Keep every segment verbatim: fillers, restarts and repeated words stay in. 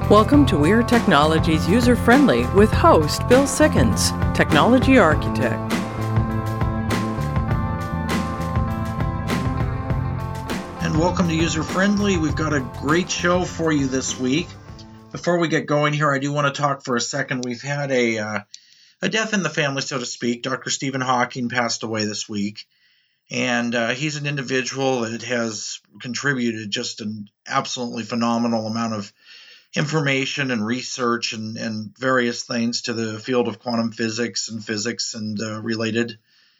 Welcome to Weir Technologies User Friendly with host Bill Sickens, Technology Architect. And welcome to User Friendly. We've got a great show for you this week. Before we get going here, I do want to talk for a second. We've had a uh, a death in the family, so to speak. Doctor Stephen Hawking passed away this week. And uh, he's an individual that has contributed just an absolutely phenomenal amount of information and research and, and various things to the field of quantum physics and physics and uh, related.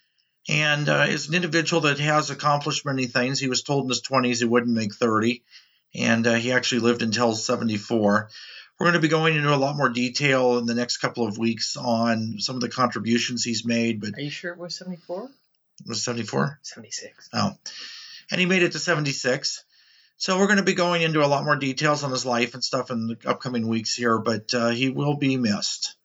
And uh, is an individual that has accomplished many things. He was told in his twenties he wouldn't make thirty, and uh, he actually lived until seventy-four. We're going to be going into a lot more detail in the next couple of weeks on some of the contributions he's made. But are you sure it was seventy-four? It was seventy-four? seventy-six. Oh. And he made it to seventy-six. So we're going to be going into a lot more details on his life and stuff in the upcoming weeks here, but uh, he will be missed.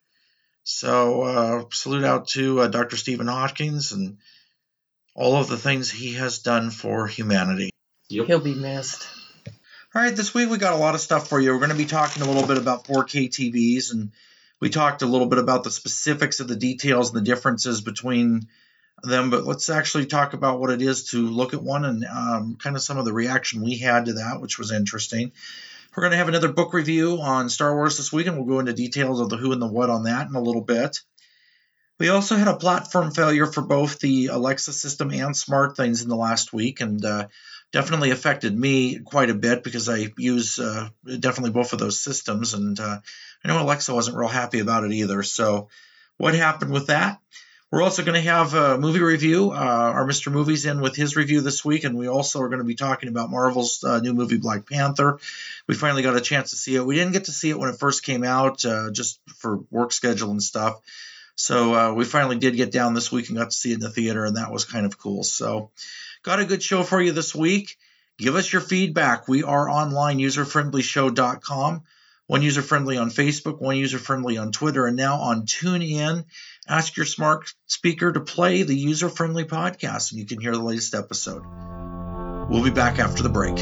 So uh, salute out to uh, Doctor Stephen Hawkins and all of the things he has done for humanity. Yep. He'll be missed. All right, this week we got a lot of stuff for you. We're going to be talking a little bit about four K T Vs, and we talked a little bit about the specifics of the details and the differences between them, but let's actually talk about what it is to look at one and um, kind of some of the reaction we had to that, which was interesting. We're going to have another book review on Star Wars this week, and we'll go into details of the who and the what on that in a little bit. We also had a platform failure for both the Alexa system and SmartThings in the last week, and uh, definitely affected me quite a bit because I use uh, definitely both of those systems, and uh, I know Alexa wasn't real happy about it either. So what happened with that? We're also going to have a movie review. Uh, our Mister Movies in with his review this week, and we also are going to be talking about Marvel's uh, new movie, Black Panther. We finally got a chance to see it. We didn't get to see it when it first came out, uh, just for work schedule and stuff. So uh, we finally did get down this week and got to see it in the theater, and that was kind of cool. So got a good show for you this week. Give us your feedback. We are online, user friendly show dot com. One User Friendly on Facebook, One User Friendly on Twitter, and now on TuneIn. Ask your smart speaker to play the User Friendly podcast, and you can hear the latest episode. We'll be back after the break.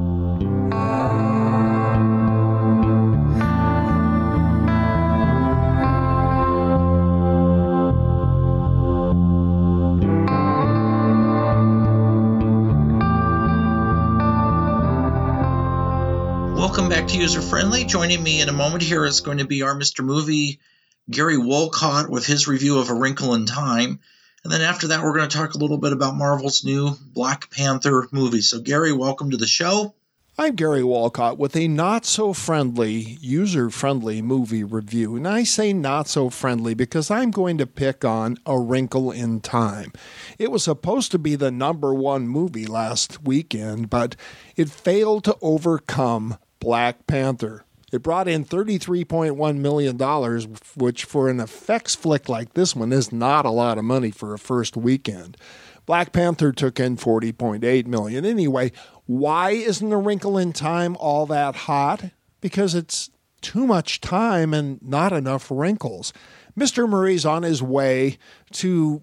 Welcome back to User Friendly. Joining me in a moment here is going to be our Mister Movie, Gary Wolcott, with his review of A Wrinkle in Time. And then after that, we're going to talk a little bit about Marvel's new Black Panther movie. So, Gary, welcome to the show. I'm Gary Wolcott with a not-so-friendly, user-friendly movie review. And I say not-so-friendly because I'm going to pick on A Wrinkle in Time. It was supposed to be the number one movie last weekend, but it failed to overcome Black Panther. It brought in thirty-three point one million dollars, which for an effects flick like this one is not a lot of money for a first weekend. Black Panther took in forty point eight million dollars. Anyway, why isn't A Wrinkle in Time all that hot? Because it's too much time and not enough wrinkles. Mister Murray's on his way to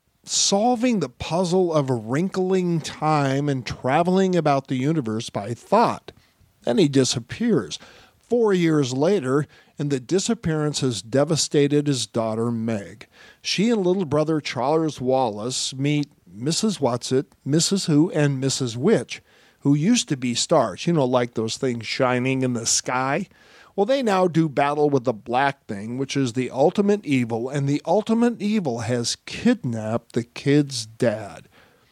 solving the puzzle of wrinkling time and traveling about the universe by thought. Then he disappears. Four years later, and the disappearance has devastated his daughter, Meg. She and little brother Charles Wallace meet Missus Whatsit, Missus Who, and Missus Which, who used to be stars, you know, like those things shining in the sky. Well, they now do battle with the Black Thing, which is the ultimate evil, and the ultimate evil has kidnapped the kid's dad.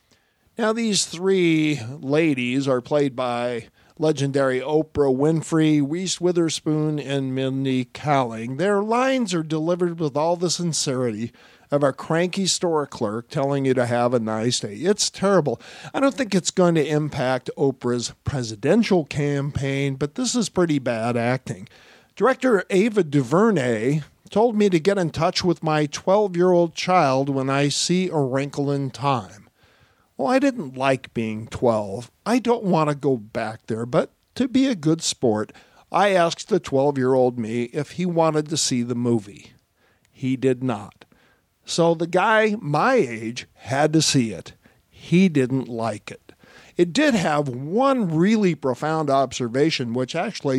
Now, these three ladies are played by legendary Oprah Winfrey, Reese Witherspoon, and Mindy Kaling. Their lines are delivered with all the sincerity of a cranky store clerk telling you to have a nice day. It's terrible. I don't think it's going to impact Oprah's presidential campaign, but this is pretty bad acting. Director Ava DuVernay told me to get in touch with my twelve-year-old child when I see A Wrinkle in Time. Well, I didn't like being twelve. I don't want to go back there, but to be a good sport, I asked the twelve-year-old me if he wanted to see the movie. He did not. So the guy my age had to see it. He didn't like it. It did have one really profound observation, which actually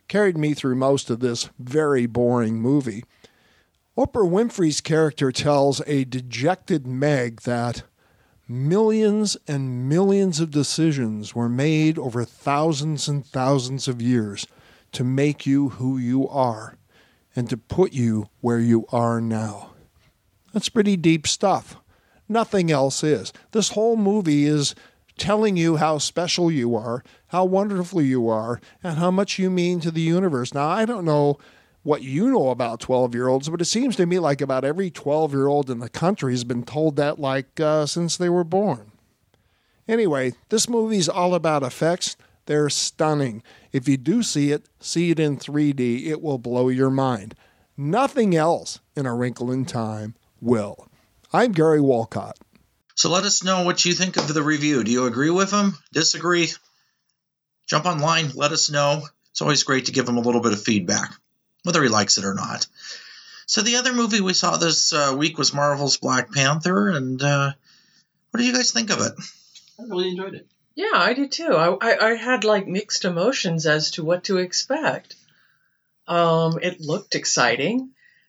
carried me through most of this very boring movie. Oprah Winfrey's character tells a dejected Meg that millions and millions of decisions were made over thousands and thousands of years to make you who you are and to put you where you are now. That's pretty deep stuff. Nothing else is. This whole movie is telling you how special you are, how wonderful you are, and how much you mean to the universe. Now, I don't know what you know about twelve-year-olds, but it seems to me like about every twelve-year-old in the country has been told that like uh, since they were born. Anyway, this movie's all about effects. They're stunning. If you do see it, see it in three D. It will blow your mind. Nothing else in A Wrinkle in Time will. I'm Gary Walcott. So let us know what you think of the review. Do you agree with him? Disagree? Jump online. Let us know. It's always great to give him a little bit of feedback, whether he likes it or not. So the other movie we saw this uh, week was Marvel's Black Panther, and uh, what do you guys think of it? I really enjoyed it. Yeah, I did too. I, I, I had like mixed emotions as to what to expect. Um, it looked exciting,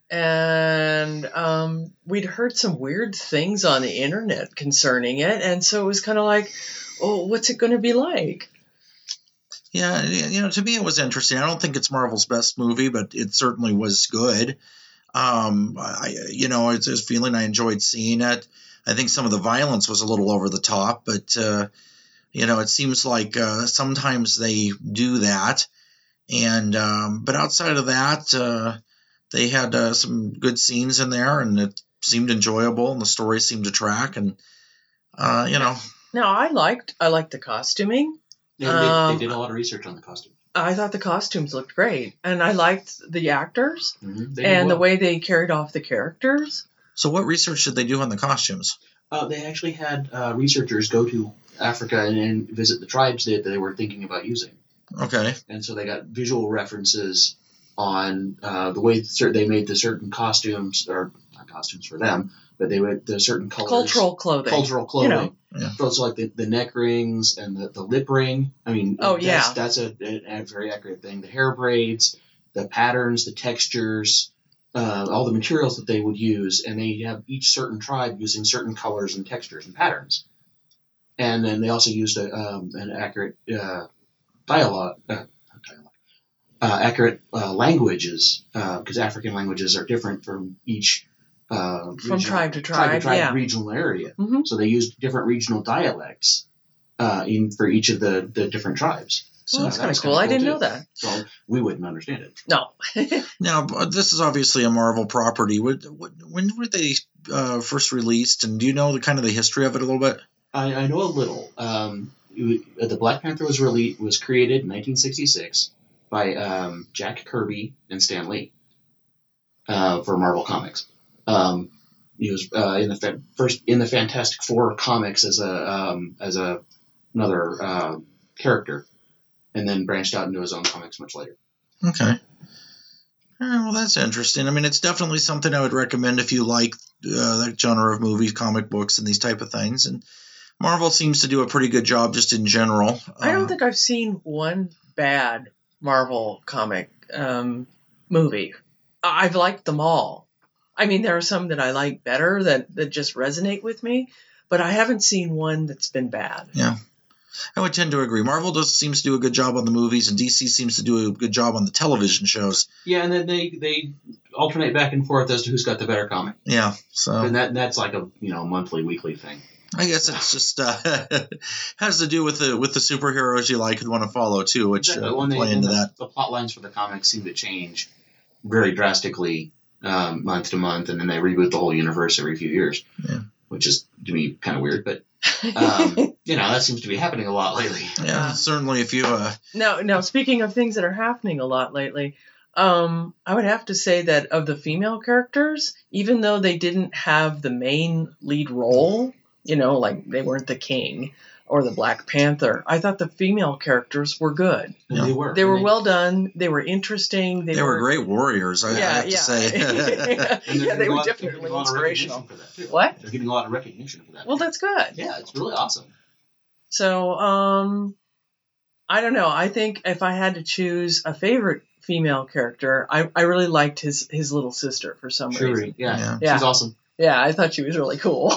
and um, we'd heard some weird things on the internet concerning it, and so it was kind of like, oh, what's it going to be like? Yeah, you know, to me it was interesting. I don't think it's Marvel's best movie, but it certainly was good. Um, I, you know, it's a feeling I enjoyed seeing it. I think some of the violence was a little over the top, but, uh, you know, it seems like uh, sometimes they do that. And um, but outside of that, uh, they had uh, some good scenes in there, and it seemed enjoyable, and the story seemed to track. And, uh, you know. Now, I liked I liked the costuming. Yeah, they, Um, they did a lot of research on the costume. I thought the costumes looked great, and I liked the actors Mm-hmm. They did and the well. way they carried off the characters. So what research did they do on the costumes? Uh, they actually had uh, researchers go to Africa and, and visit the tribes that they were thinking about using. Okay. And so they got visual references on uh, the way cer- they made the certain costumes, or not costumes for them, but they made the certain colors. Cultural clothing. Cultural clothing. You know. Yeah. So it's like the, the neck rings and the, the lip ring. I mean, Oh, that's, yeah. that's a, a, a very accurate thing. The hair braids, the patterns, the textures, uh, all the materials that they would use, and they have each certain tribe using certain colors and textures and patterns. And then they also used a, um, an accurate uh, dialogue, uh, not dialogue uh, accurate uh, languages, because uh, African languages are different from each uh, From regional, tribe to tribe, tribe, tribe yeah. regional area. Mhm. So they used different regional dialects uh, in for each of the, the different tribes. So that's that kind of was cool. kinda I didn't too. know that. So we wouldn't understand it. No. Now, uh, this is obviously a Marvel property. What, what, when were they uh, first released, and do you know the kind of the history of it a little bit? I, I know a little. Um, it, was- the Black Panther was really was created in nineteen sixty-six by um, Jack Kirby and Stan Lee uh, for Marvel Comics. Um, he was uh, in the fa- first in the Fantastic Four comics as a um, as a another uh, character, and then branched out into his own comics much later. Okay. All right, well, that's interesting. I mean, it's definitely something I would recommend if you like uh, that genre of movies, comic books, and these type of things. And Marvel seems to do a pretty good job just in general. I don't Uh, think I've seen one bad Marvel comic um, movie. I- I've liked them all. I mean, there are some that I like better that, that just resonate with me, but I haven't seen one that's been bad. Yeah. I would tend to agree. Marvel does seems to do a good job on the movies, and D C seems to do a good job on the television shows. Yeah, and then they, they alternate back and forth as to who's got the better comic, Yeah, so and that that's like a you know monthly, weekly thing. I guess it's just uh, has to do with the with the superheroes you like and want to follow too, which Exactly. uh, When they, play and into the, that. the plot lines for the comics seem to change very drastically um, month to month, and then they reboot the whole universe every few years, Yeah. which is to me kind of weird. But um, you know that seems to be happening a lot lately. Yeah, certainly. If you uh, Now, now speaking of things that are happening a lot lately, um, I would have to say that of the female characters, even though they didn't have the main lead role, you know, like they weren't the King or the Black Panther, I thought the female characters were good. And Yeah. They were. They and were well done. They were interesting. They, they were great warriors, I, I Yeah, have to yeah. say. and they're yeah, they getting a were lot- they're getting definitely a lot of inspirational. recognition for that, too. What? They're getting a lot of recognition for that. Well, that's good. yeah, it's really awesome. So, um, I don't know. I think if I had to choose a favorite female character, I, I really liked his his little sister for some Shuri, reason. yeah. Yeah. Yeah. She's awesome. Yeah, I thought she was really cool.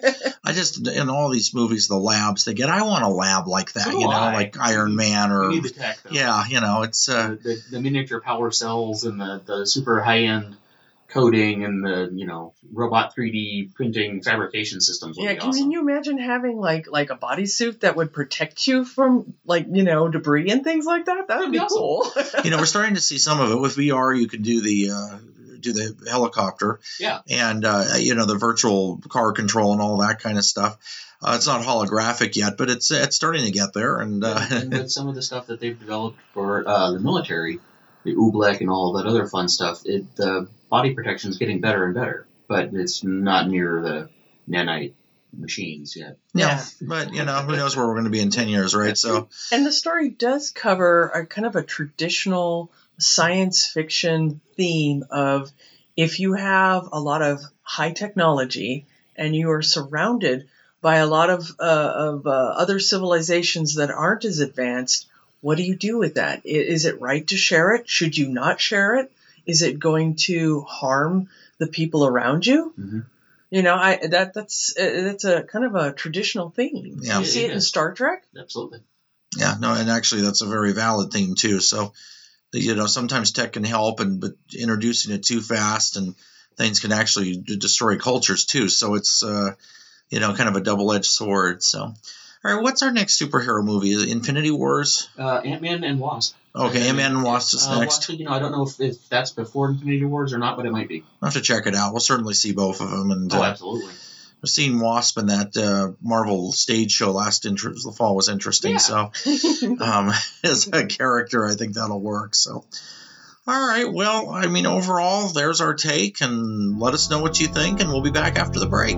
I just in all these movies, the labs they get. I want a lab like that, So do you know, I. like Iron Man or You need the tech, though. yeah, you know, it's uh, The, the, the miniature power cells and the, the super high-end coding and the, you know, robot three D printing fabrication systems would Yeah, be can awesome. you imagine having like like a bodysuit that would protect you from like, you know, debris and things like that? That would That'd be be cool. you know, we're starting to see some of it with V R. You can do the uh, do the helicopter, Yeah. and uh, you know the virtual car control and all that kind of stuff. Uh, it's not holographic yet, but it's it's starting to get there. And, uh, and with some of the stuff that they've developed for uh, the military, the Oobleck and all that other fun stuff, it the body protection is getting better and better, but it's not near the nanite machines yet. yeah, Yeah. but you know who knows where we're going to be in ten years, right? So And the story does cover a kind of a traditional science fiction theme of if you have a lot of high technology and you are surrounded by a lot of, uh, of uh, other civilizations that aren't as advanced, what do you do with that? I- Is it right to share it? Should you not share it? Is it going to harm the people around you? Mhm. You know, I that that's uh, that's a kind of a traditional theme. Yeah. You see It it in is. Star Trek. Absolutely. yeah, no, and actually that's a very valid theme too. So you know sometimes tech can help, and but introducing it too fast and things can actually d- destroy cultures too. So it's uh, you know kind of a double edged sword. So all right, what's our next superhero movie? Is it Infinity Wars? Uh, Ant-Man and Wasp. Okay, Ant-Man and Wasp is Uh, next. Wasp, you know, I don't know if, if that's before Infinity Wars or not, but it might be. I'll have to check it out. We'll certainly see both of them. And Oh, uh, absolutely. I've seen Wasp in that uh, Marvel stage show last inter- the fall was interesting. Yeah. So um, as a character, I think that'll work. So all right, well, I mean, overall, there's our take, and let us know what you think, and we'll be back after the break.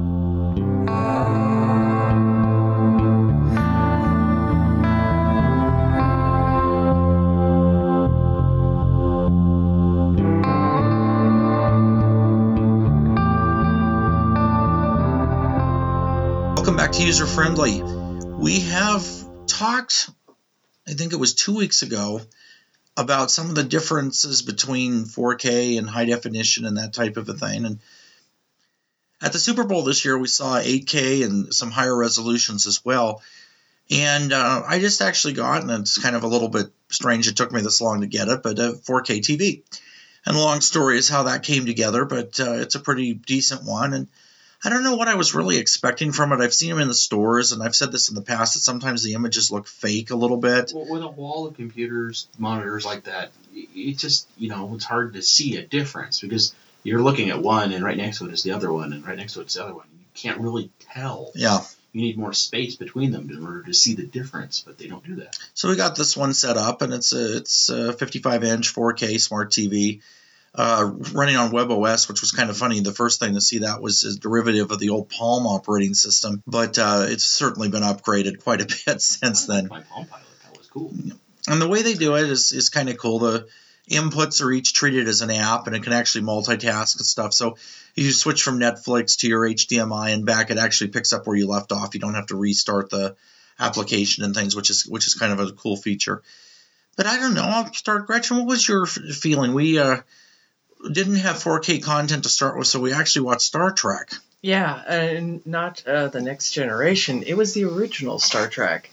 Welcome back to User Friendly. We have talked, I think it was two weeks ago, about some of the differences between four K and high definition and that type of a thing. And at the Super Bowl this year, we saw eight K and some higher resolutions as well. And uh, I just actually got, and it's kind of a little bit strange it took me this long to get it, but a four K T V. And the long story is how that came together, but uh, it's a pretty decent one. And I don't know what I was really expecting from it. I've seen them in the stores, and I've said this in the past, that sometimes the images look fake a little bit. Well, with a wall of computers, monitors like that, it it just, you know, it's hard to see a difference because you're looking at one and right next to it is the other one and right next to it is the other one. You can't really tell. Yeah. You need more space between them in order to see the difference, but they don't do that. So we got this one set up, and it's a it's a fifty-five inch four K smart T V uh, running on WebOS, which was kind of funny. The first thing to see that was a derivative of the old Palm operating system, but uh, it's certainly been upgraded quite a bit since then. My Palm Pilot, that was cool. And the way they do it is, is kind of cool. The inputs are each treated as an app, and it can actually multitask and stuff. So if you switch from Netflix to your H D M I and back, it actually picks up where you left off. You don't have to restart the application and things, which is which is kind of a cool feature. But I don't know. I'll start. Gretchen, what was your f- feeling? We uh, didn't have four K content to start with, so we actually watched Star Trek. Yeah, and not uh, the Next Generation. It was the original Star Trek.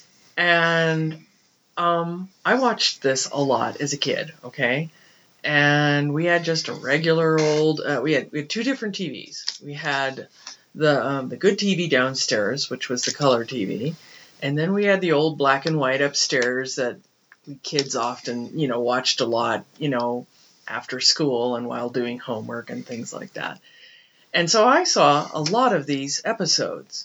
And um, I watched this a lot as a kid, okay? And we had just a regular old, uh, we, had, we had two different T Vs. We had the um, the good T V downstairs, which was the color T V. And then we had the old black and white upstairs that we kids often, you know, watched a lot, you know, after school and while doing homework and things like that. And so I saw a lot of these episodes.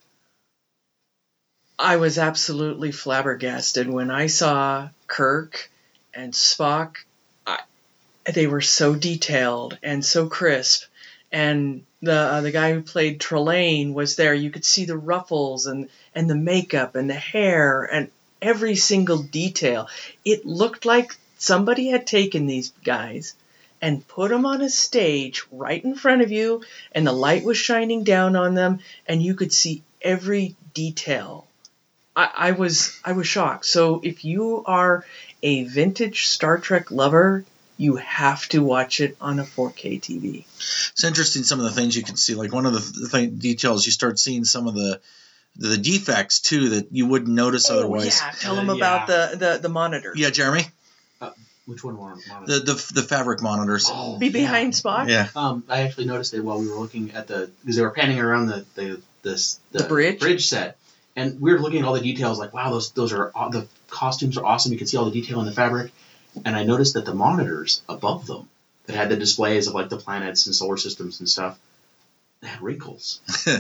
I was absolutely flabbergasted when I saw Kirk and Spock. I, they were so detailed and so crisp. And the uh, the guy who played Trelane was there. You could see the ruffles and, and the makeup and the hair and every single detail. It looked like somebody had taken these guys and put them on a stage right in front of you, and the light was shining down on them, and you could see every detail I, I was I was shocked. So if you are a vintage Star Trek lover, you have to watch it on a four K T V. It's interesting some of the things you can see. Like one of the, the thing, details, you start seeing some of the the defects too that you wouldn't notice Oh, otherwise. yeah, tell them Uh, about yeah. the, the, the monitor. Yeah, Jeremy, Uh, which one more? the the, the fabric monitors. Oh, Be yeah. behind Spock. Yeah, Um, I actually noticed it while we were looking at the because they were panning around the the this The bridge? bridge set, and we were looking at all the details. Like, wow, those those are aw- the costumes are awesome. You can see all the detail in the fabric, and I noticed that the monitors above them that had the displays of like the planets and solar systems and stuff, they had wrinkles. uh,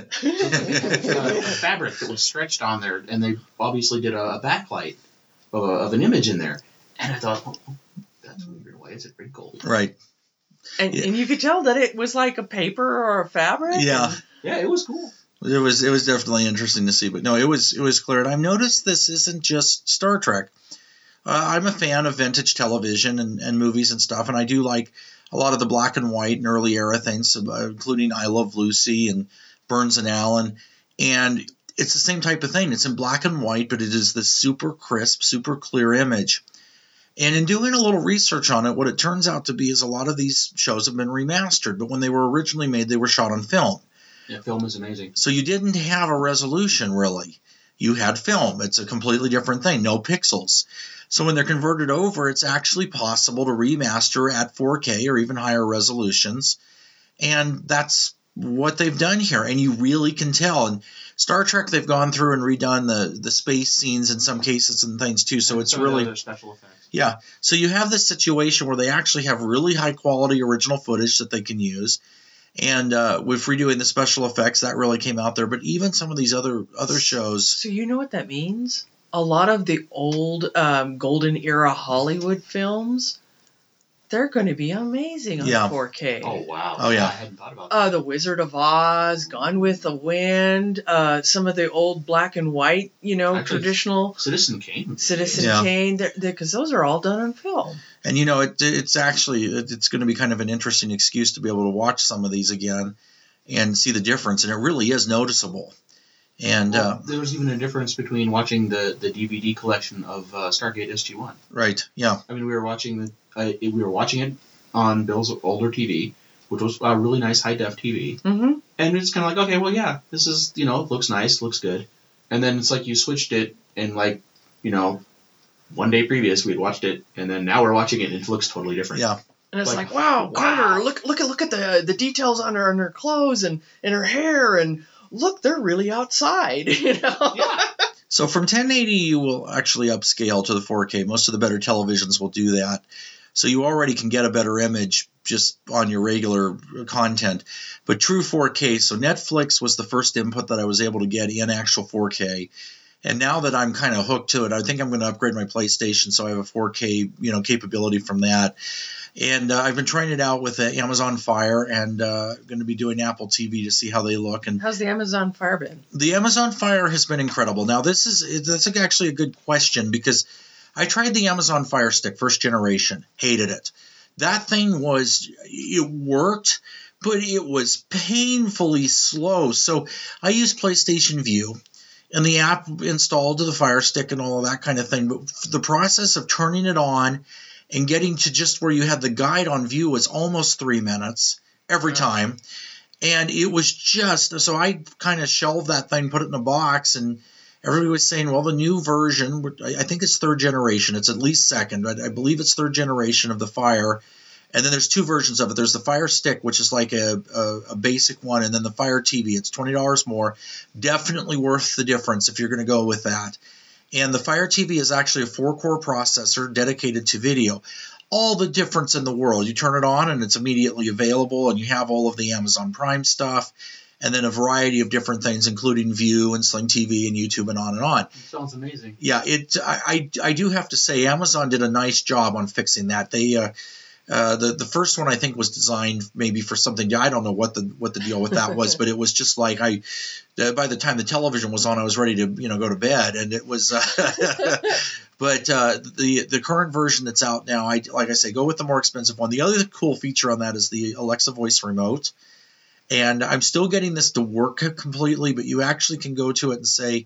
fabric that was stretched on there, and they obviously did a, a backlight of, a, of an image in there, and I thought, oh, that's weird. Why is it wrinkled? right. And, Yeah. and you could tell that it was like a paper or a fabric. Yeah. Yeah, it was cool. It was it was definitely interesting to see, but no, it was it was clear. And I've noticed this isn't just Star Trek. Uh, I'm a fan of vintage television and, and movies and stuff, and I do like a lot of the black and white and early era things, uh, including I Love Lucy and Burns and Allen. And it's the same type of thing. It's in black and white, but it is this super crisp, super clear image. And in doing a little research on it, what it turns out to be is a lot of these shows have been remastered, but when they were originally made, they were shot on film. Yeah, film is amazing. So you didn't have a resolution, really. You had film. It's a completely different thing, no pixels. So when they're converted over, it's actually possible to remaster at four K or even higher resolutions. And that's what they've done here. And you really can tell. And Star Trek, they've gone through and redone the, the space scenes in some cases and things too. So And it's some of the really... other special effects. Yeah. So you have this situation where they actually have really high quality original footage that they can use. And uh, with redoing the special effects, that really came out there. But even some of these other other shows... So you know what that means? A lot of the old um, golden era Hollywood films, they're going to be amazing on Yeah. four K. Oh, wow. Oh, yeah. I hadn't thought about that. Uh, the Wizard of Oz, Gone with the Wind, uh, some of the old black and white, you know, Actually, traditional Citizen Kane. Citizen Yeah. Kane, because those are all done on film. And, you know, it, it's actually it, it's going to be kind of an interesting excuse to be able to watch some of these again and see the difference. And it really is noticeable. And, Well, uh, there was even a difference between watching the, the D V D collection of uh, Stargate S G one. right, yeah, I mean, we were watching the uh, we were watching it on Bill's older T V, which was a really nice high def T V, Mm-hmm. and it's kind of like, okay, well, yeah, this is, you know, it looks nice, looks good, and then it's like you switched it, and like, you know, one day previous we had watched it, and then now we're watching it, and it looks totally different. yeah. And it's Like, like, wow, wow. Carter, look, look at, look at the the details on her on her clothes and, and her hair, and look, they're really outside, you know. Yeah. So from ten eighty, you will actually upscale to the four K. Most of the better televisions will do that. So you already can get a better image just on your regular content. But true four K, so Netflix was the first input that I was able to get in actual four K. And now that I'm kind of hooked to it, I think I'm going to upgrade my PlayStation so I have a four K, you know, capability from that. And uh, I've been trying it out with uh, Amazon Fire and uh, going to be doing Apple T V to see how they look. And How's the Amazon Fire been? the Amazon Fire has been incredible. Now, this is that's actually a good question because I tried the Amazon Fire Stick first generation, hated it. That thing was, it worked, but it was painfully slow. So I used PlayStation View and the app installed to the Fire Stick and all of that kind of thing. But the process of turning it on and getting to just where you had the guide on view was almost three minutes every time. And it was just, so I kind of shelved that thing, put it in a box, and everybody was saying, well, the new version, I think it's third generation. It's at least second, but I believe it's third generation of the Fire. And then there's two versions of it. There's the Fire Stick, which is like a, a, a basic one, and then the Fire T V. It's twenty dollars more. Definitely worth the difference if you're going to go with that. And the Fire T V is actually a four-core processor dedicated to video. All the difference in the world. You turn it on and it's immediately available, and you have all of the Amazon Prime stuff, and then a variety of different things, including View and Sling T V and YouTube and on and on. It sounds amazing. Yeah, it. I, I, I do have to say Amazon did a nice job on fixing that. They uh, uh, the the first one I think was designed maybe for something. I don't know what the what the deal with that was, but it was just like I. Uh, by the time the television was on, I was ready to you know go to bed, and it was. Uh, but uh, the the current version that's out now, I like I say, go with the more expensive one. The other cool feature on that is the Alexa voice remote. And I'm still getting this to work completely, but you actually can go to it and say,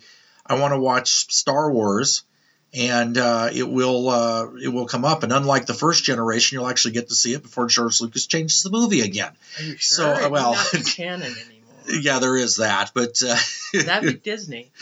I want to watch Star Wars, and uh, it will uh, it will come up. And unlike the first generation, you'll actually get to see it before George Lucas changes the movie again. Are you sure? So, It may well, not be canon anymore. Yeah, there is that, but uh, That'd be Disney.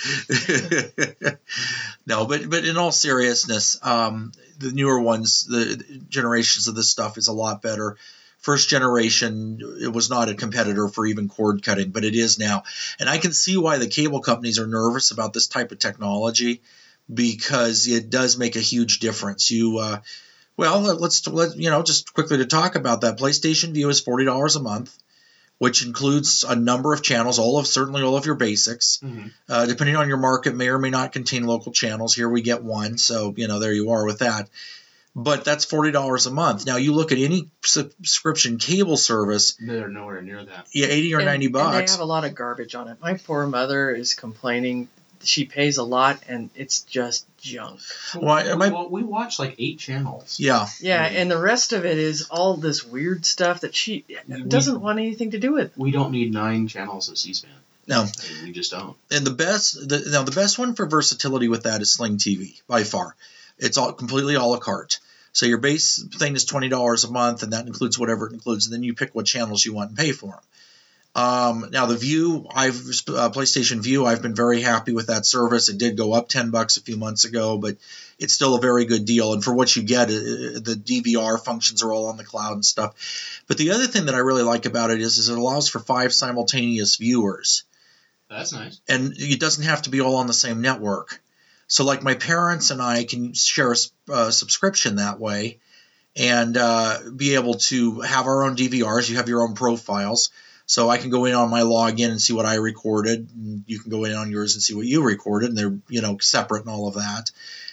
no, but but in all seriousness, um, the newer ones, the generations of this stuff is a lot better. First generation, it was not a competitor for even cord cutting, but it is now. And I can see why the cable companies are nervous about this type of technology, because it does make a huge difference. You, uh, well, let's let you know just quickly to talk about that. PlayStation Vue is forty dollars a month, which includes a number of channels, all of certainly all of your basics. Mm-hmm. Uh, depending on your market, may or may not contain local channels. Here we get one, so you know there you are with that. But that's forty dollars a month. Now you look at any subscription cable service, they're nowhere near that. Yeah, eighty or and, ninety bucks. And they have a lot of garbage on it. My poor mother is complaining. She pays a lot, and it's just junk. Well, well, my, well we watch like eight channels. Yeah. Yeah, and the rest of it is all this weird stuff that she doesn't we, want anything to do with. We don't need nine channels of C-SPAN. No, I mean, we just don't. And the best, the, now the best one for versatility with that is Sling T V by far. It's all completely a la carte. So your base thing is twenty dollars a month, and that includes whatever it includes. And then you pick what channels you want and pay for them. Um, now the Vue, I've uh, PlayStation Vue, I've been very happy with that service. It did go up ten bucks a few months ago, but it's still a very good deal. And for what you get, it, the D V R functions are all on the cloud and stuff. But the other thing that I really like about it is, is it allows for five simultaneous viewers. That's nice. And it doesn't have to be all on the same network. So like my parents and I can share a uh, subscription that way and uh, be able to have our own D V Rs. You have your own profiles. So I can go in on my login and see what I recorded, and you can go in on yours and see what you recorded, and they're, you know, separate and all of that.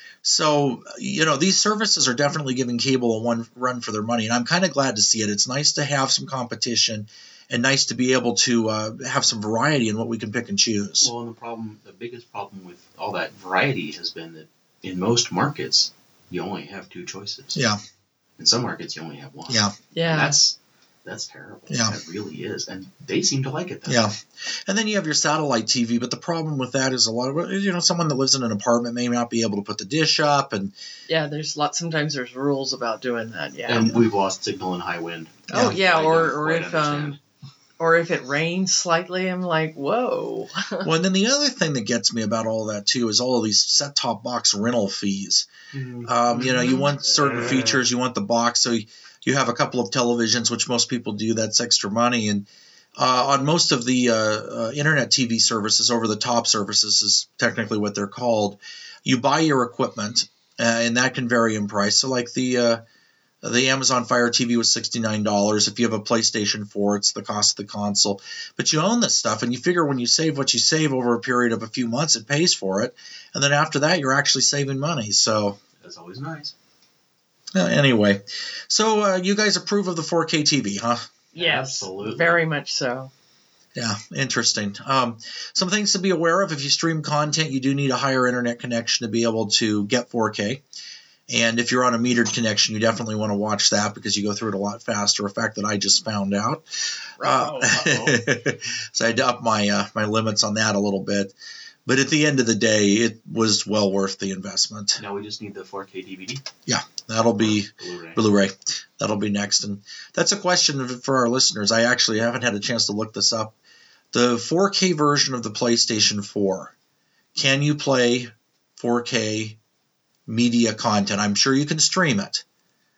So, you know, these services are definitely giving cable a one run for their money, and I'm kind of glad to see it. It's nice to have some competition and nice to be able to uh, have some variety in what we can pick and choose. Well, and the problem, the biggest problem with all that variety has been that in most markets, you only have two choices. Yeah. In some markets, you only have one. Yeah. Yeah. And that's That's terrible. Yeah. That really is. And they seem to like it, though. Yeah. And then you have your satellite T V, but the problem with that is a lot of, you know, someone that lives in an apartment may not be able to put the dish up. And yeah, there's lots, sometimes there's rules about doing that. Yeah. And we've lost signal in high wind. Oh, yeah. I Or, don't or quite if, understand. um, or if it rains slightly, I'm like, whoa. well, and then the other thing that gets me about all that too is all of these set-top box rental fees. Mm-hmm. Um, you know, you want certain features, you want the box, so you, you have a couple of televisions, which most people do. That's extra money. And uh, on most of the uh, uh, internet T V services, over-the-top services is technically what they're called, you buy your equipment, uh, and that can vary in price. So like the uh, the Amazon Fire T V was sixty-nine dollars. If you have a PlayStation four, it's the cost of the console. But you own this stuff, and you figure when you save what you save over a period of a few months, it pays for it. And then after that, you're actually saving money. So That's always nice. uh, anyway, so uh, you guys approve of the four K T V, huh? Yes. Absolutely. Very much so. Yeah, interesting. Um, some things to be aware of. If you stream content, you do need a higher internet connection to be able to get four K. And if you're on a metered connection, you definitely want to watch that because you go through it a lot faster, a fact that I just found out. Uh, so I had to up my, uh, my limits on that a little bit. But at the end of the day, it was well worth the investment. Now we just need the four K D V D. Yeah, that'll be Blu-ray. Blu-ray. That'll be next. And that's a question for our listeners. I actually haven't had a chance to look this up. The four K version of the PlayStation four, can you play four K media content? I'm sure you can stream it,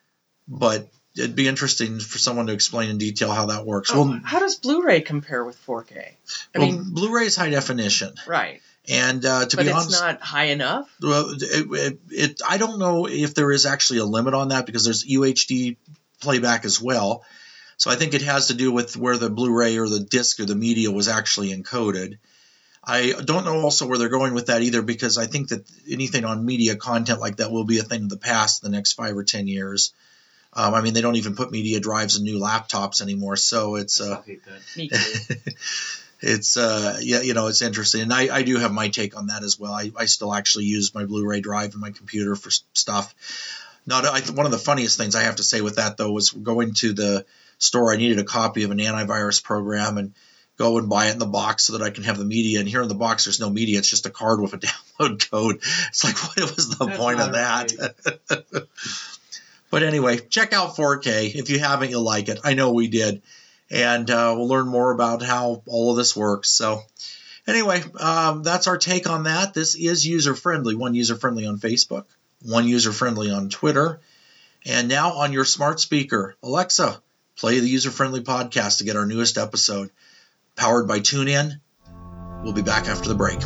but it'd be interesting for someone to explain in detail how that works. Oh, well, how does Blu-ray compare with four K? I well, mean, Blu-ray is high definition. right. And uh, to but be it's honest, not high enough? well, it, it, it, I don't know if there is actually a limit on that because there's U H D playback as well. So I think it has to do with where the Blu-ray or the disc or the media was actually encoded. I don't know also where they're going with that either because I think that anything on media content like that will be a thing of the past in the next five or ten years. Um, I mean, they don't even put media drives in new laptops anymore, so it's uh, I hate that. Me too. it's uh, yeah, you know, it's interesting, and I, I do have my take on that as well. I, I still actually use my Blu-ray drive in my computer for stuff. Not I, one of the funniest things I have to say with that though was going to the store. I needed a copy of an antivirus program, and go and buy it in the box so that I can have the media. And here in the box, there's no media. It's just a card with a download code. It's like, what was the That's point of not that? But anyway, check out four K. If you haven't, you'll like it. I know we did. And uh, we'll learn more about how all of this works. So anyway, um, that's our take on that. This is user-friendly. One user-friendly on Facebook, one user-friendly on Twitter, and now on your smart speaker. Alexa, play the user-friendly podcast to get our newest episode. Powered by TuneIn. We'll be back after the break.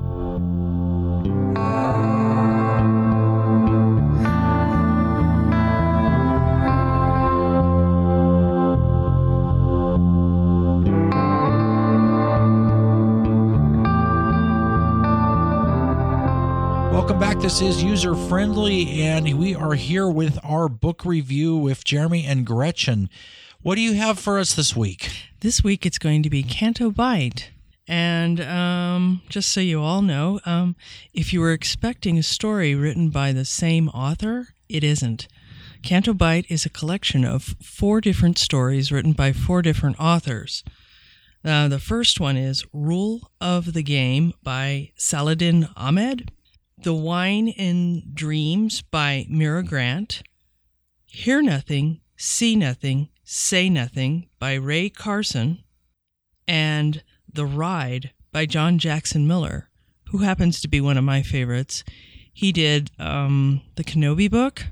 Welcome back. This is User Friendly, and we are here with our book review with Jeremy and Gretchen. What do you have for us this week? This week it's going to be Canto Bight. And um, just so you all know, um, if you were expecting a story written by the same author, it isn't. Canto Bight is a collection of four different stories written by four different authors. Uh, the first one is Rule of the Game by Saladin Ahmed. The Wine in Dreams by Mira Grant. Hear Nothing, See Nothing, Say Nothing by Ray Carson. And The Ride by John Jackson Miller, who happens to be one of my favorites. He did um, the Kenobi book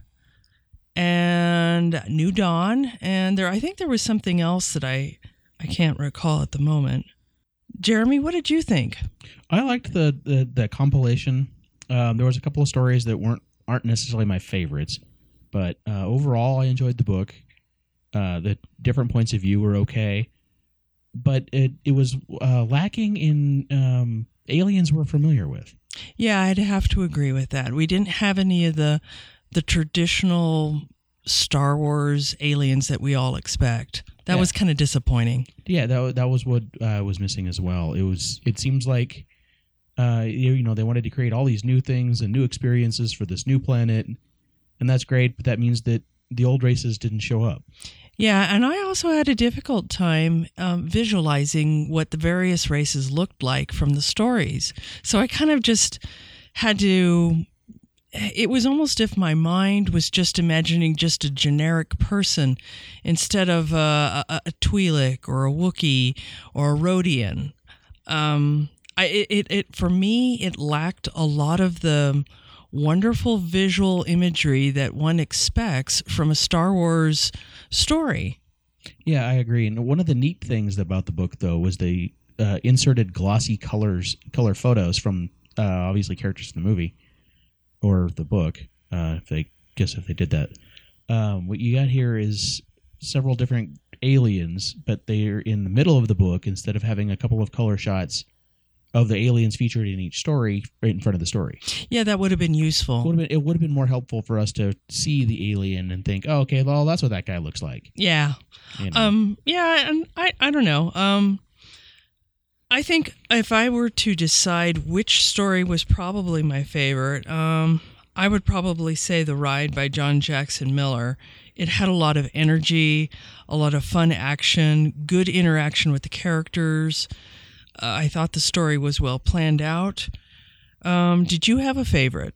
and New Dawn, and there I think there was something else that I, I can't recall at the moment. Jeremy, what did you think? I liked the, the, the compilation. Um, there was a couple of stories that weren't aren't necessarily my favorites, but uh, overall I enjoyed the book. Uh, the different points of view were okay, but it it was uh, lacking in um, aliens we're familiar with. Yeah, I'd have to agree with that. We didn't have any of the the traditional Star Wars aliens that we all expect. That Yeah. was kind of disappointing. Yeah, that that was what uh, was missing as well. It was. It seems like uh, you, you know they wanted to create all these new things and new experiences for this new planet, and that's great. But that means that the old races didn't show up. Yeah, and I also had a difficult time um, visualizing what the various races looked like from the stories. So I kind of just had to... It was almost if my mind was just imagining just a generic person instead of a, a, a Twi'lek or a Wookiee or a Rodian. Um, I, it, it for me, it lacked a lot of the wonderful visual imagery that one expects from a Star Wars story. Yeah, I agree. And one of the neat things about the book, though, was they uh, inserted glossy colors, color photos from uh, obviously characters in the movie or the book. Uh, if they guess if they did that, um, what you got here is several different aliens, but they're in the middle of the book instead of having a couple of color shots of the aliens featured in each story right in front of the story. Yeah, that would have been useful. Would have been, it would have been more helpful for us to see the alien and think, oh, okay, well, that's what that guy looks like. Yeah. You know? Um. Yeah, and I, I don't know. Um. I think if I were to decide which story was probably my favorite, um, I would probably say The Ride by John Jackson Miller. It had a lot of energy, a lot of fun action, good interaction with the characters. Uh, I thought the story was well planned out. Um, did you have a favorite?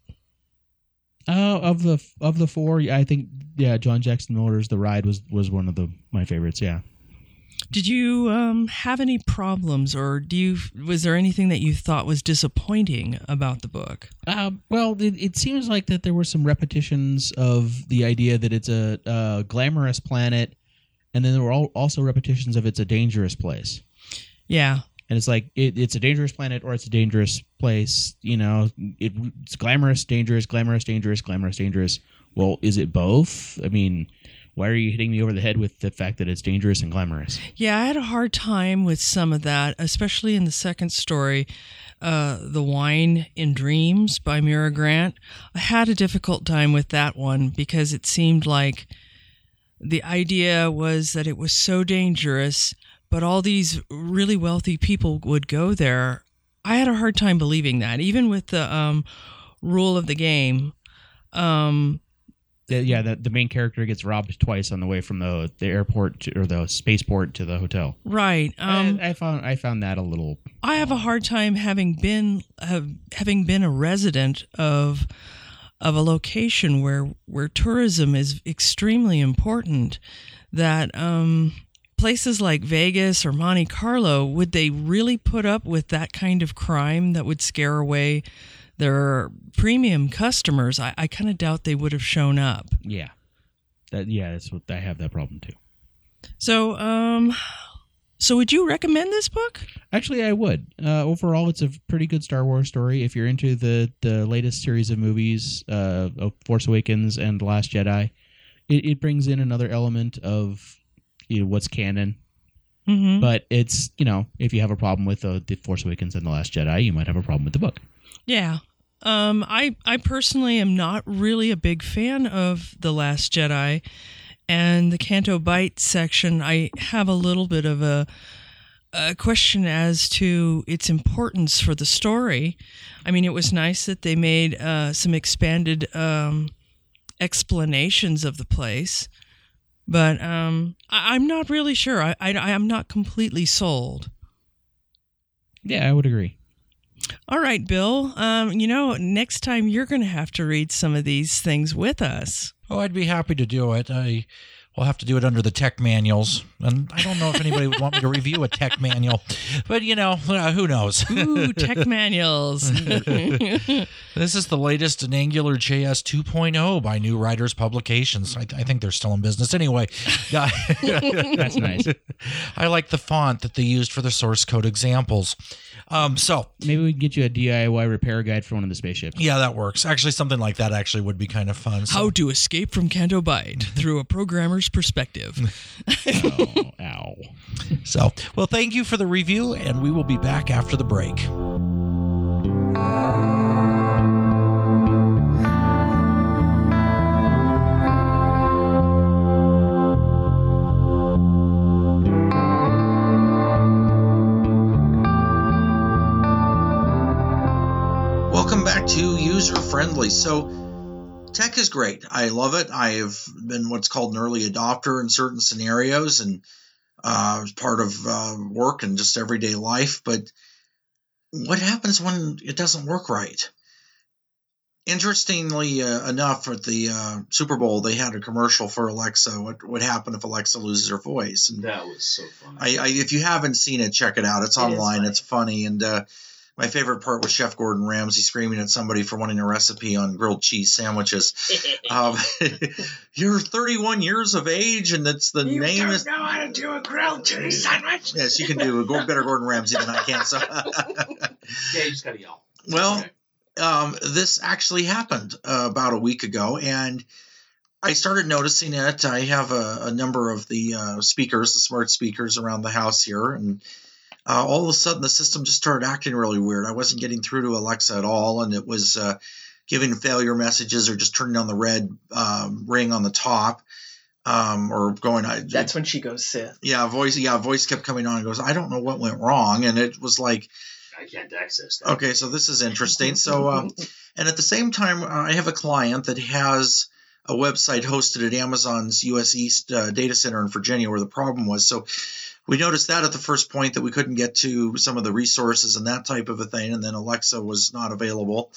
Uh, of the of the four, I think yeah, John Jackson Miller's The Ride was was one of the my favorites. Yeah. Did you um, have any problems, or do you was there anything that you thought was disappointing about the book? Uh, well, it, it seems like that there were some repetitions of the idea that it's a, a glamorous planet, and then there were all, also repetitions of it's a dangerous place. Yeah. And it's like, it, it's a dangerous planet or it's a dangerous place. You know, it, it's glamorous, dangerous, glamorous, dangerous, glamorous, dangerous. Well, is it both? I mean, why are you hitting me over the head with the fact that it's dangerous and glamorous? Yeah, I had a hard time with some of that, especially in the second story, uh, The Wine in Dreams by Mira Grant. I had a difficult time with that one because it seemed like the idea was that it was so dangerous, but all these really wealthy people would go there. I had a hard time believing that, even with the um, Rule of the Game. Um, The, yeah, the, the main character gets robbed twice on the way from the, the airport to, or the spaceport to the hotel. Right. Um, I, I found I found that a little. I have a hard time having been have, having been a resident of of a location where where tourism is extremely important. That um, places like Vegas or Monte Carlo, would they really put up with that kind of crime that would scare away their premium customers? I, I kind of doubt they would have shown up. Yeah, that yeah, that's what I have that problem too. So, um, so would you recommend this book? Actually, I would. Uh, overall, it's a pretty good Star Wars story. If you're into the the latest series of movies, uh, of Force Awakens and The Last Jedi, it, it brings in another element of you know, what's canon. Mm-hmm. But it's you know, if you have a problem with uh, the Force Awakens and The Last Jedi, you might have a problem with the book. Yeah. Um, I, I personally am not really a big fan of The Last Jedi, and the Canto Bight section, I have a little bit of a, a question as to its importance for the story. I mean, it was nice that they made uh, some expanded um, explanations of the place, but um, I, I'm not really sure. I, I, I'm not completely sold. Yeah, I would agree. All right, Bill. Um, you know, next time you're going to have to read some of these things with us. Oh, I'd be happy to do it. I will have to do it under the tech manuals. And I don't know if anybody would want me to review a tech manual, but you know, uh, who knows? Ooh, tech manuals. This is the latest in Angular J S two point oh by New Writers Publications. I, I think they're still in business anyway. That's nice. I like the font that they used for the source code examples. Um, so maybe we can get you a D I Y repair guide for one of the spaceships. Yeah, that works. Actually, something like that actually would be kind of fun. So. How to escape from Canto Bight through a programmer's perspective. Oh, ow. So, well, thank you for the review, and we will be back after the break. Welcome back to User Friendly. So tech is great. I love it. I've been what's called an early adopter in certain scenarios and uh, as part of uh, work and just everyday life. But what happens when it doesn't work right? Interestingly uh, enough, at the uh, Super Bowl, they had a commercial for Alexa. What would happen if Alexa loses her voice? And That was so funny. I, I, if you haven't seen it, check it out. It's It is online. funny. It's funny. And uh, my favorite part was Chef Gordon Ramsay screaming at somebody for wanting a recipe on grilled cheese sandwiches. um, you're thirty-one years of age, and it's the You name don't is. know how to do a grilled cheese sandwich. Yes, you can do a go- better Gordon Ramsay than I can. So, Yeah, you just gotta yell. well, Okay. um, this actually happened uh, about a week ago, and I started noticing it. I have a, a number of the uh, speakers, the smart speakers around the house here, and uh, all of a sudden the system just started acting really weird. I wasn't getting through to Alexa at all, and it was uh, giving failure messages or just turning on the red um, ring on the top, um, or going. I, That's when she goes Sith. yeah, voice. Yeah, voice kept coming on and goes, I don't know what went wrong, and it was like. I can't access that. Okay, so this is interesting. So, um, and at the same time, uh, I have a client that has a website hosted at Amazon's U S East uh, data center in Virginia, where the problem was. So, we noticed that at the first point that we couldn't get to some of the resources and that type of a thing, and then Alexa was not available,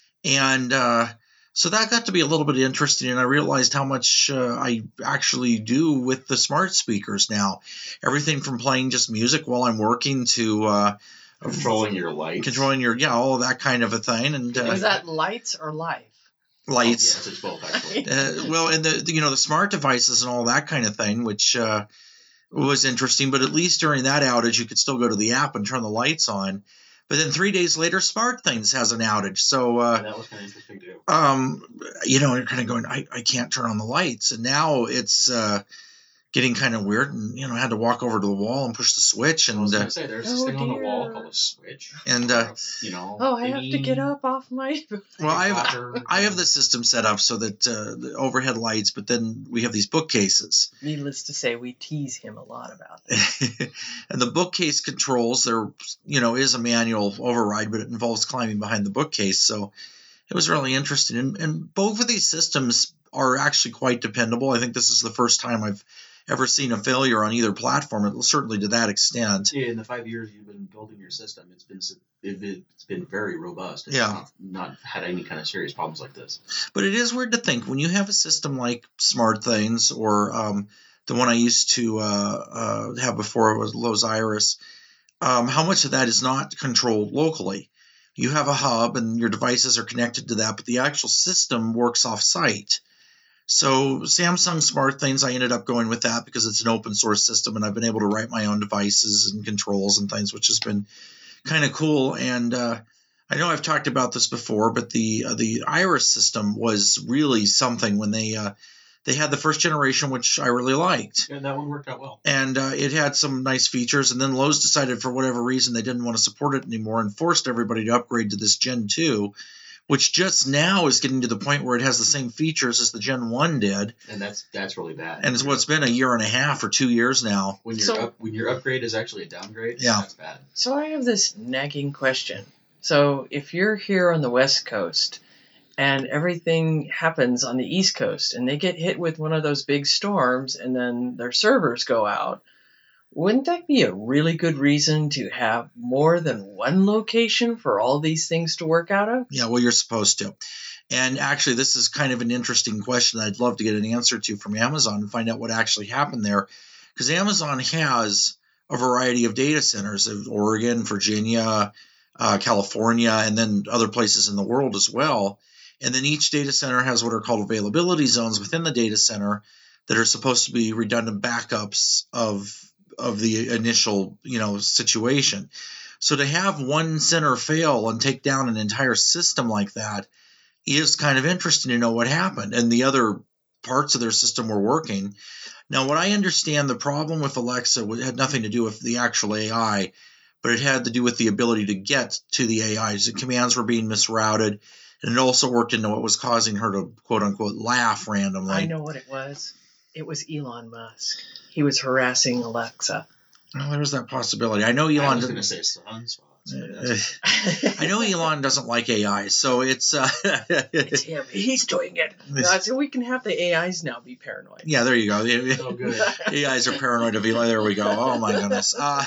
and uh, so that got to be a little bit interesting. And I realized how much uh, I actually do with the smart speakers now. Everything from playing just music while I'm working to uh, Controlling your lights. controlling your, yeah, all of that kind of a thing, and uh, Was that lights or life? lights. Yes, it's both actually. Uh, well, and the the, you know the smart devices and all that kind of thing, which uh, was interesting. But at least during that outage, you could still go to the app and turn the lights on. But then three days later, Smart Things has an outage. So, uh, that was kind of interesting too. um, you know, you're kind of going, I, I can't turn on the lights, and now it's uh, getting kind of weird. And you know, I had to walk over to the wall and push the switch, I was and gonna uh, say there's this Oh, thing on the wall dear. called a switch. and uh, You know. Oh, I have to maybe- get up off my. well, I have Doctor- I have the system set up so that uh, the overhead lights, but then we have these bookcases. Needless to say, we tease him a lot about that. And the bookcase controls, there, you know, is a manual override, but it involves climbing behind the bookcase. So it was really interesting. And, and both of these systems are actually quite dependable. I think this is the first time I've ever seen a failure on either platform, certainly to that extent. Yeah, in the five years you've been building your system, it's been it's been very robust. It's Yeah. not, not had any kind of serious problems like this. But it is weird to think when you have a system like SmartThings or um, the one I used to uh, uh, have before was Lowe's Iris, um, how much of that is not controlled locally. You have a hub and your devices are connected to that, but the actual system works off-site. So Samsung SmartThings, I ended up going with that because it's an open source system and I've been able to write my own devices and controls and things, which has been kind of cool. And uh, I know I've talked about this before, but the uh, the Iris system was really something when they uh, they had the first generation, which I really liked. Yeah, that one worked out well. And uh, it had some nice features. And then Lowe's decided for whatever reason they didn't want to support it anymore and forced everybody to upgrade to this Gen two, which just now is getting to the point where it has the same features as the Gen one did. And that's that's really bad. And it's what's been a year and a half or two years now. When your So- up, when your upgrade is actually a downgrade, Yeah. that's bad. So I have this nagging question. So if you're here on the West Coast and everything happens on the East Coast and they get hit with one of those big storms and then their servers go out, wouldn't that be a really good reason to have more than one location for all these things to work out of? Yeah, well, you're supposed to. And actually, this is kind of an interesting question I'd love to get an answer to from Amazon and find out what actually happened there. Because Amazon has a variety of data centers of Oregon, Virginia, uh, California, and then other places in the world as well. And then each data center has what are called availability zones within the data center that are supposed to be redundant backups of of the initial, you know, situation. So to have one center fail and take down an entire system like that is kind of interesting to know what happened. And the other parts of their system were working. Now, what I understand, the problem with Alexa had nothing to do with the actual A I, but it had to do with the ability to get to the A Is. The commands were being misrouted, and it also worked into what was causing her to, quote unquote, laugh randomly. I know what it was. It was Elon Musk. He was harassing Alexa. Well, there was that possibility. I know I Elon was didn't. going to say sunspots. but Uh, that's- I know Elon doesn't like A I, so it's uh, It's him. He's doing it. Uh, so we can have the A Is now be paranoid. yeah. There you go. Oh, good. A Is are paranoid of Elon. There we go. Oh my goodness. Uh,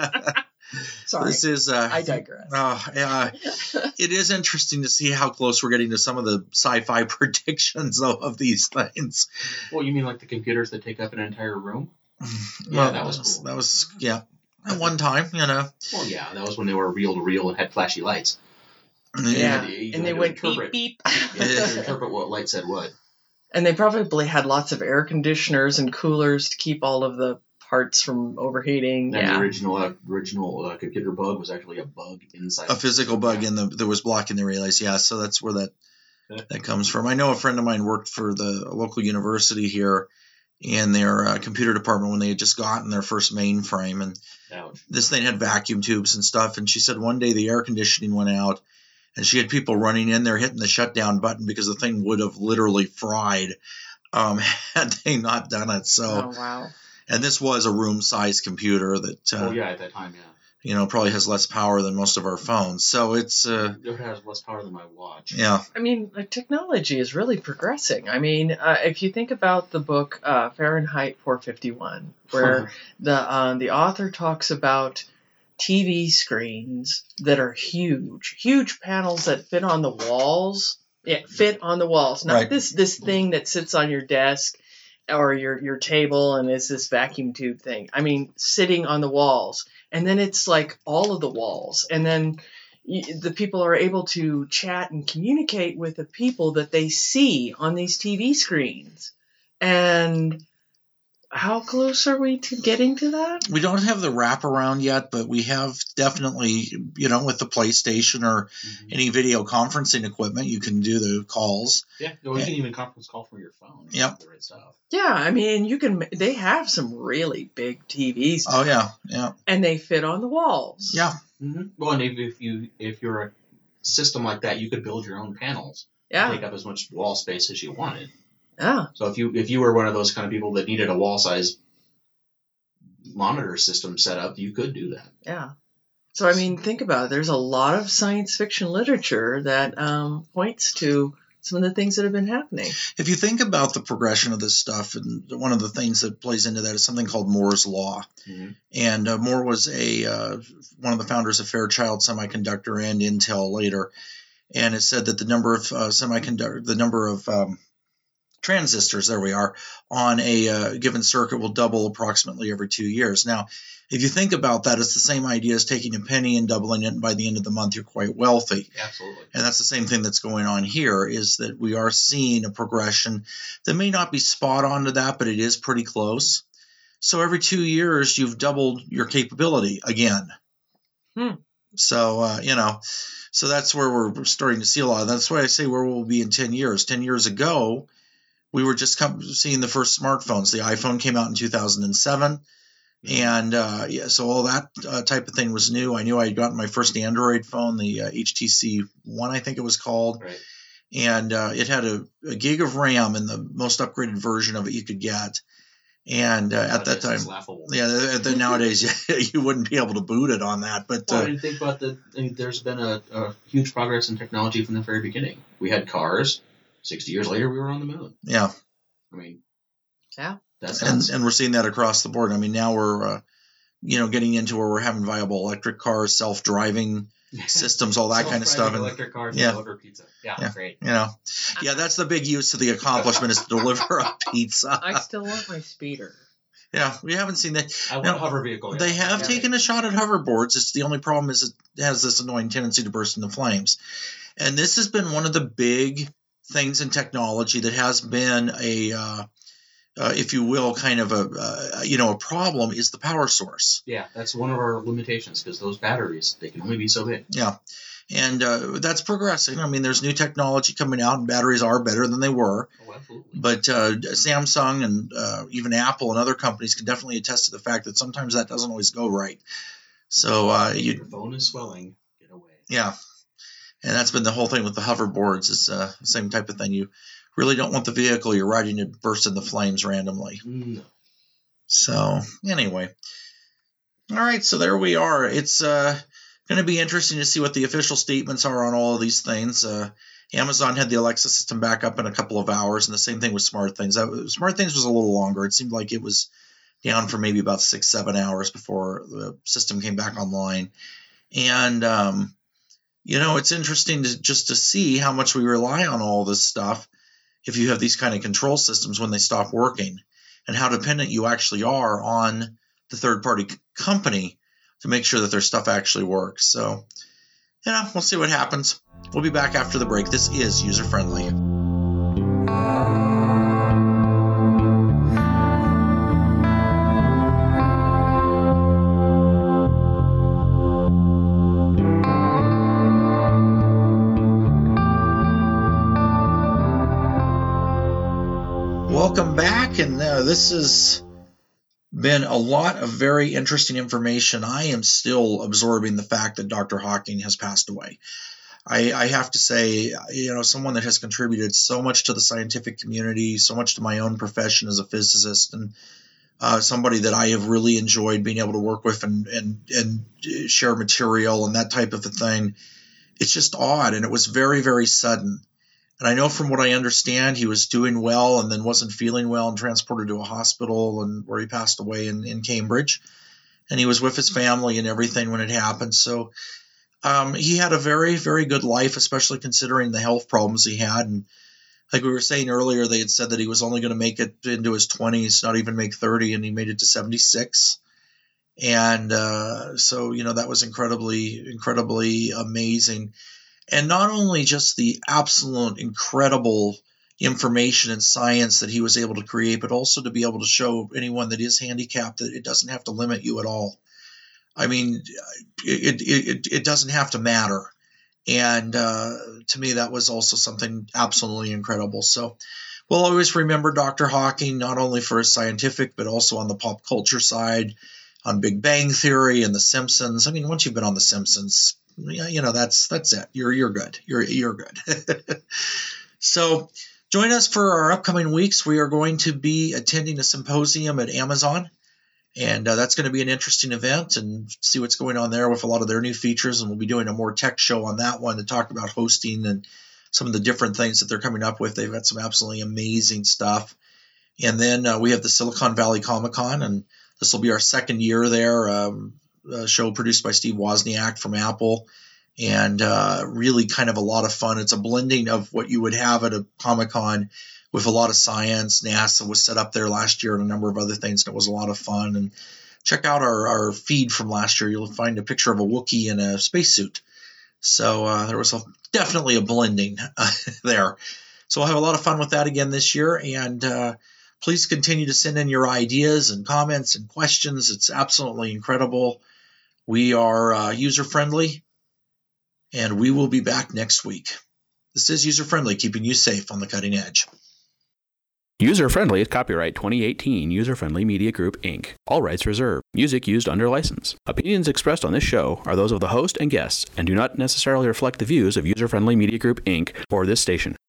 Sorry. this is. Uh, I digress. uh, uh, it is interesting to see how close we're getting to some of the sci-fi predictions of, of these things. Well, you mean like the computers that take up an entire room? Yeah, Well, that was cool. That was yeah. At one time, you know. Well, yeah, that was when they were reel to reel and had flashy lights. Yeah. You had And they to went beep, interpret- beep. You had to interpret what light said what. And they probably had lots of air conditioners and coolers to keep all of the parts from overheating. And Yeah. the original uh, original uh, computer bug was actually a bug inside. A physical bug in the that was blocking the relays. Yeah, so that's where that that comes from. I know a friend of mine worked for the local university here in their uh, computer department when they had just gotten their first mainframe, and Ouch. this thing had vacuum tubes and stuff. And she said one day the air conditioning went out, and she had people running in there hitting the shutdown button because the thing would have literally fried um, had they not done it. So, Oh, wow. and this was a room-sized computer that uh, Oh yeah, at that time, yeah. you know probably has less power than most of our phones. So it's uh, It has less power than my watch. yeah. I mean, like, technology is really progressing. I mean, uh, if you think about the book uh, Fahrenheit four fifty-one, where the um, the author talks about T V screens that are huge, huge panels that fit on the walls. Yeah, fit on the walls, not Right. this this thing that sits on your desk or your your table and is this vacuum tube thing. I mean, sitting on the walls, and then it's like all of the walls, and then y- the people are able to chat and communicate with the people that they see on these T V screens. And how close are we to getting to that? We don't have the wraparound yet, but we have definitely, you know, with the PlayStation or Mhm. any video conferencing equipment, you can do the calls. Yeah, no, you can even conference call from your phone. if you Yep. have The right stuff. Yeah, I mean, you can. They have some really big T Vs, Oh yeah, yeah, and they fit on the walls. yeah. Mm-hmm. Well, and if, if you if you're a system like that, you could build your own panels. Yeah, Take up as much wall space as you wanted. yeah. So if you if you were one of those kind of people that needed a wall size monitor system set up, you could do that. Yeah. So, I mean, think about it. There's a lot of science fiction literature that um, points to some of the things that have been happening. If you think about the progression of this stuff, and one of the things that plays into that is something called Moore's Law. Mm-hmm. And uh, Moore was a uh, one of the founders of Fairchild Semiconductor and Intel later. And it said that the number of uh, semiconductor, the number of um, transistors, there we are, on a uh, given circuit will double approximately every two years. Now, if you think about that, it's the same idea as taking a penny and doubling it, and by the end of the month, you're quite wealthy. Absolutely. And that's the same thing that's going on here, is that we are seeing a progression that may not be spot on to that, but it is pretty close. So every two years, you've doubled your capability again. Hmm. So, uh, you know, so that's where we're starting to see a lot. That's why I say where we'll be in ten years. ten years ago, we were just come, seeing the first smartphones. The iPhone came out in two thousand seven. And uh, yeah, so all that uh, type of thing was new. I knew I had gotten my first Android phone, the uh, H T C One, I think it was called. Right. And uh, it had a, a gig of RAM in the most upgraded version of it you could get. And uh, at that time, yeah, the, the, nowadays you wouldn't be able to boot it on that. But well, uh, I mean, think about the. I mean, there's been a, a huge progress in technology from the very beginning. We had cars. Sixty years later, we were on the moon. Yeah. I mean, yeah. That's and, and we're seeing that across the board. I mean, now we're, uh, you know, getting into where we're having viable electric cars, self-driving systems, all that kind of stuff. And electric cars yeah. deliver pizza. Yeah, yeah, great. You know, yeah, that's the big use of the accomplishment is to deliver a pizza. I still want my speeder. Yeah, we haven't seen that. I want now, a hover vehicle. They yeah. have yeah. taken a shot at hoverboards. It's the only problem is it has this annoying tendency to burst into flames. And this has been one of the big things in technology that has been a, uh, uh, if you will, kind of a, uh, you know, a problem is the power source. Yeah, that's one of our limitations because those batteries, they can only be so big. Yeah. And uh, that's progressing. I mean, there's new technology coming out, and batteries are better than they were. Oh, absolutely. But uh, Samsung and uh, even Apple and other companies can definitely attest to the fact that sometimes that doesn't always go right. So uh, you, your phone is swelling. Get away. Yeah, and that's been the whole thing with the hoverboards. It's uh, the same type of thing. You really don't want the vehicle you're riding to burst into flames randomly. No. So anyway, all right. So there we are. It's uh, going to be interesting to see what the official statements are on all of these things. Uh, Amazon had the Alexa system back up in a couple of hours, and the same thing with SmartThings. That, SmartThings was a little longer. It seemed like it was down for maybe about six, seven hours before the system came back online. And, um, you know, it's interesting to just to see how much we rely on all this stuff if you have these kind of control systems when they stop working, and how dependent you actually are on the third-party c- company to make sure that their stuff actually works. So, you know, we'll see what happens. We'll be back after the break. This is User Friendly. Welcome back, and uh, this has been a lot of very interesting information. I am still absorbing the fact that Doctor Hawking has passed away. I, I have to say, you know, someone that has contributed so much to the scientific community, so much to my own profession as a physicist, and uh, somebody that I have really enjoyed being able to work with and, and, and share material and that type of a thing. It's just odd, and it was very, very sudden. And I know from what I understand, he was doing well and then wasn't feeling well and transported to a hospital, and where he passed away in, in Cambridge. And he was with his family and everything when it happened. So um, he had a very, very good life, especially considering the health problems he had. And like we were saying earlier, they had said that he was only going to make it into his twenties, not even make thirty, and he made it to seventy-six. And uh, so, you know, that was incredibly, incredibly amazing. And not only just the absolute incredible information and science that he was able to create, but also to be able to show anyone that is handicapped that it doesn't have to limit you at all. I mean, it it, it doesn't have to matter. And uh, to me, that was also something absolutely incredible. So we'll always remember Doctor Hawking, not only for his scientific, but also on the pop culture side, on Big Bang Theory and The Simpsons. I mean, once you've been on The Simpsons, you know, that's that's it. You're you're good. You're you're good. So join us for our upcoming weeks. We are going to be attending a symposium at Amazon, and uh, that's going to be an interesting event, and see what's going on there with a lot of their new features. And we'll be doing a more tech show on that one to talk about hosting and some of the different things that they're coming up with. They've got some absolutely amazing stuff. And then uh, we have the Silicon Valley Comic Con, and this will be our second year there. Um, a show produced by Steve Wozniak from Apple, and uh, really kind of a lot of fun. It's a blending of what you would have at a Comic Con with a lot of science. NASA was set up there last year and a number of other things, and it was a lot of fun. And check out our, our feed from last year. You'll find a picture of a Wookiee in a spacesuit. So uh, there was a, definitely a blending uh, there. So we'll have a lot of fun with that again this year. And uh, please continue to send in your ideas and comments and questions. It's absolutely incredible. We are uh, user-friendly, and we will be back next week. This is user-friendly, keeping you safe on the cutting edge. User-Friendly is copyright twenty eighteen User-Friendly Media Group, Incorporated. All rights reserved. Music used under license. Opinions expressed on this show are those of the host and guests and do not necessarily reflect the views of User-Friendly Media Group, Incorporated or this station.